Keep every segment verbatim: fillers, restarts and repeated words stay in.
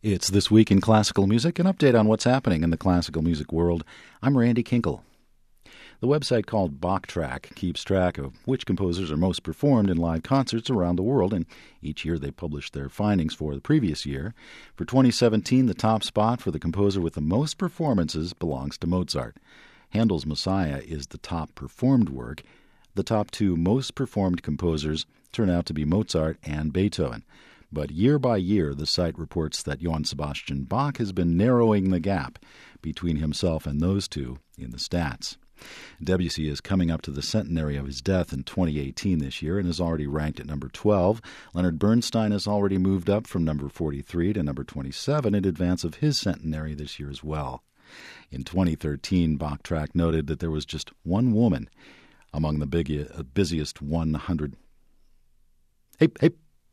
It's This Week in Classical Music, an update on what's happening in the classical music world. I'm Randy Kinkle. The website called Bachtrack keeps track of which composers are most performed in live concerts around the world, and each year they publish their findings for the previous year. For twenty seventeen, the top spot for the composer with the most performances belongs to Mozart. Handel's Messiah is the top performed work. The top two most performed composers turn out to be Mozart and Beethoven. But year by year, the site reports that Johann Sebastian Bach has been narrowing the gap between himself and those two in the stats. Debussy is coming up to the centenary of his death in twenty eighteen this year and is already ranked at number twelve. Leonard Bernstein has already moved up from number forty-three to number twenty-seven in advance of his centenary this year as well. In twenty thirteen, Bachtrack noted that there was just one woman among the big, uh, busiest one hundred... Hey, hey!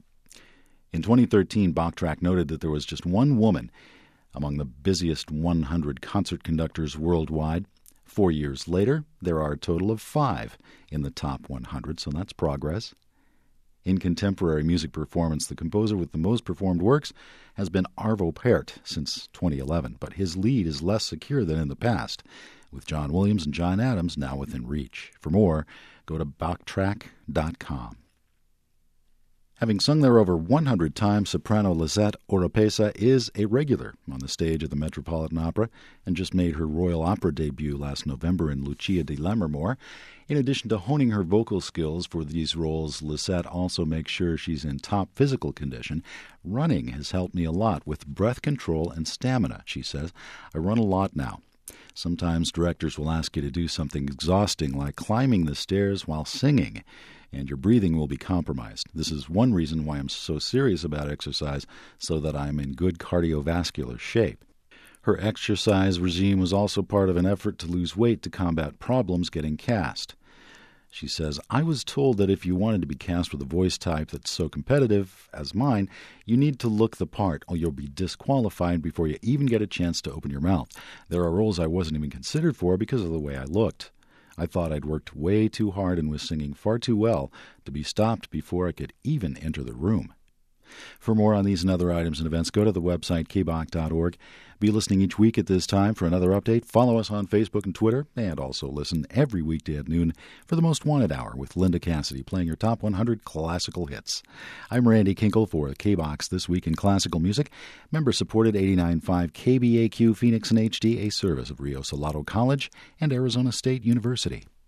In twenty thirteen, Bachtrack noted that there was just one woman among the busiest one hundred concert conductors worldwide. Four years later, there are a total of five in the top one hundred, so that's progress. In contemporary music performance, the composer with the most performed works has been Arvo Pärt since twenty eleven, but his lead is less secure than in the past, with John Williams and John Adams now within reach. For more, go to Bachtrack dot com. Having sung there over one hundred times, soprano Lisette Oropesa is a regular on the stage of the Metropolitan Opera and just made her Royal Opera debut last November in Lucia di Lammermoor. In addition to honing her vocal skills for these roles, Lisette also makes sure she's in top physical condition. Running has helped me a lot with breath control and stamina, she says. I run a lot now. Sometimes directors will ask you to do something exhausting like climbing the stairs while singing, and your breathing will be compromised. This is one reason why I'm so serious about exercise, so that I'm in good cardiovascular shape. Her exercise regime was also part of an effort to lose weight to combat problems getting cast. She says, I was told that if you wanted to be cast with a voice type that's so competitive as mine, you need to look the part or you'll be disqualified before you even get a chance to open your mouth. There are roles I wasn't even considered for because of the way I looked. I thought I'd worked way too hard and was singing far too well to be stopped before I could even enter the room. For more on these and other items and events, go to the website k bach dot org. Be listening each week at this time for another update. Follow us on Facebook and Twitter, and also listen every weekday at noon for the Most Wanted Hour with Linda Cassidy, playing your top one hundred classical hits. I'm Randy Kinkle for K B O X This Week in Classical Music, member-supported eighty-nine point five K B A Q Phoenix in H D, a service of Rio Salado College and Arizona State University.